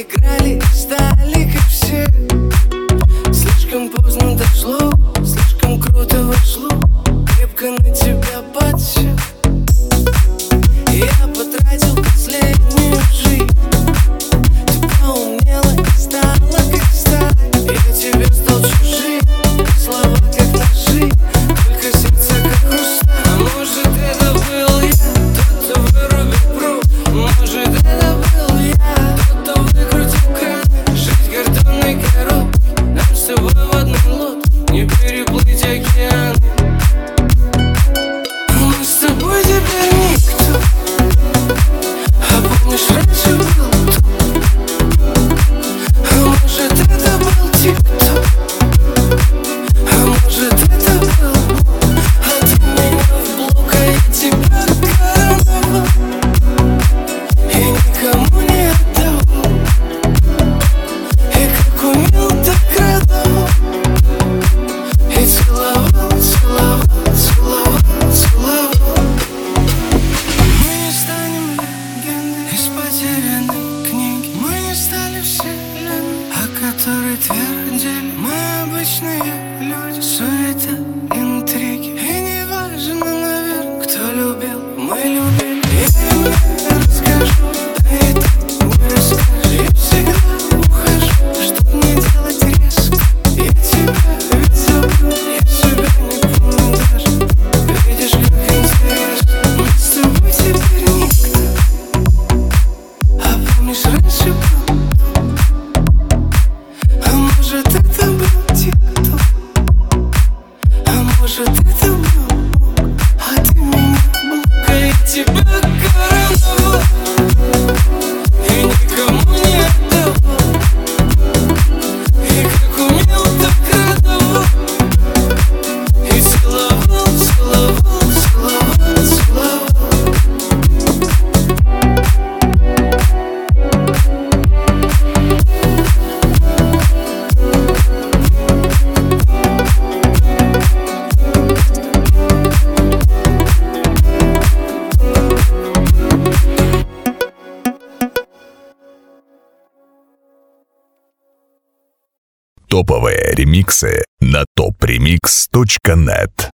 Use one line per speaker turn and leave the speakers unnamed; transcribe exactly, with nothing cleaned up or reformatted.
проиграли и стали как все. Слишком поздно дошло, слишком круто вошло, крепко на тебя подсел. Я потратил последнюю жизнь, ты поумнела и стала как сталь. Я тебе стал чужим, слова как ножи, только сердце как хрусталь. А может это был я, тот, кто вырубил пруд. Может это был я, тот, кто выкрутил кран. Жить картонной коробкой, нам с тобой в одной лодке, не переплыть океаны. Мы с тобой теперь никто. А помнишь, раньше был кто? А может это был тик-ток? А может это был Бог? А ты меня в блок, а я тебя короновал и никому не отдавал. И как умел, так радовал. И целовал, целовал, целовал, целовал. Мы не станем легендой из потерянной книги. Мы не стали вселенной, о которой твердили. Мы обычные люди, суета, интриги. И не важно, наверное, кто любил, мы любили. Я им не расскажу, да и ты не расскажешь. Я всегда ухожу, чтоб не делать резко. Я тебя ведь забыл, я себя не помню даже. Видишь, как интересно, мы с тобой теперь никто. А помнишь, раньше был кто? А может это был тик-ток? А может это был Бог? А ты меня блок, а я тебя короновал и никому не отдавал. И как умел, так радовал. И целовал, целовал, целовал, целовал.
Топовые ремиксы на топ ремикс точка нет.